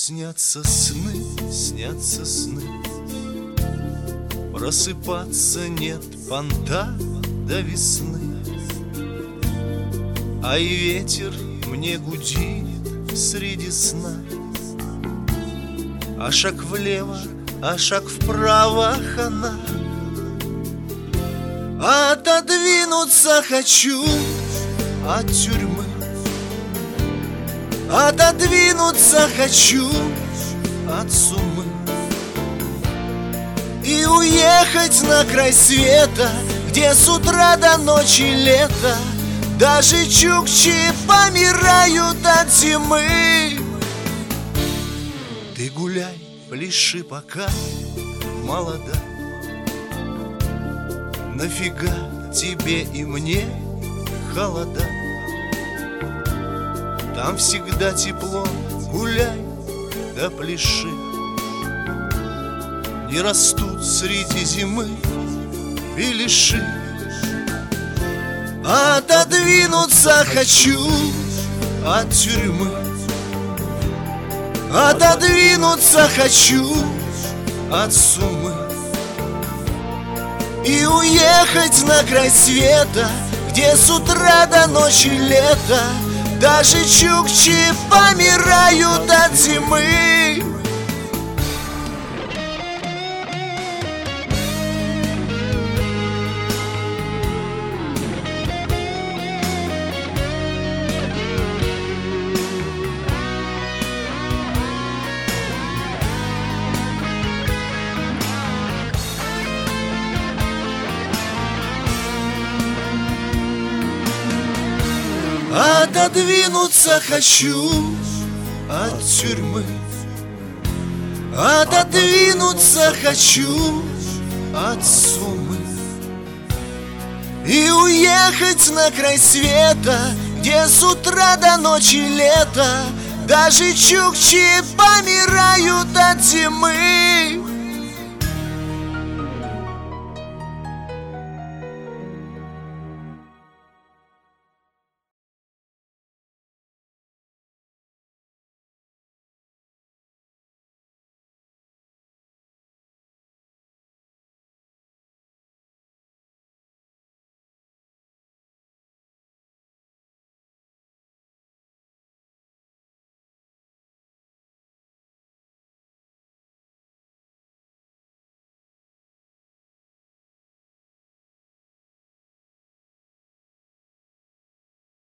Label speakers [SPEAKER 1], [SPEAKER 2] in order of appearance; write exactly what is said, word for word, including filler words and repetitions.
[SPEAKER 1] снятся сны, снятся сны. Просыпаться нет понта до весны, а и ветер мне гудит среди сна. А шаг влево, а шаг вправо хана. Отодвинуться хочу от тюрьмы, отодвинуться хочу от сумы и уехать на край света, где с утра до ночи лето. Даже чукчи помирают от зимы. Ты гуляй, пляши, пока молода. Нафига тебе и мне холода? Там всегда тепло, гуляй да пляши. Не растут среди зимы беляши. Отодвинуться хочу от тюрьмы, отодвинуться хочу от сумы и уехать на край света, где с утра до ночи лето. Даже чукчи помирают от зимы. Отодвинуться хочу от тюрьмы, отодвинуться хочу от сумы и уехать на край света, где с утра до ночи лето. Даже чукчи помирают от зимы.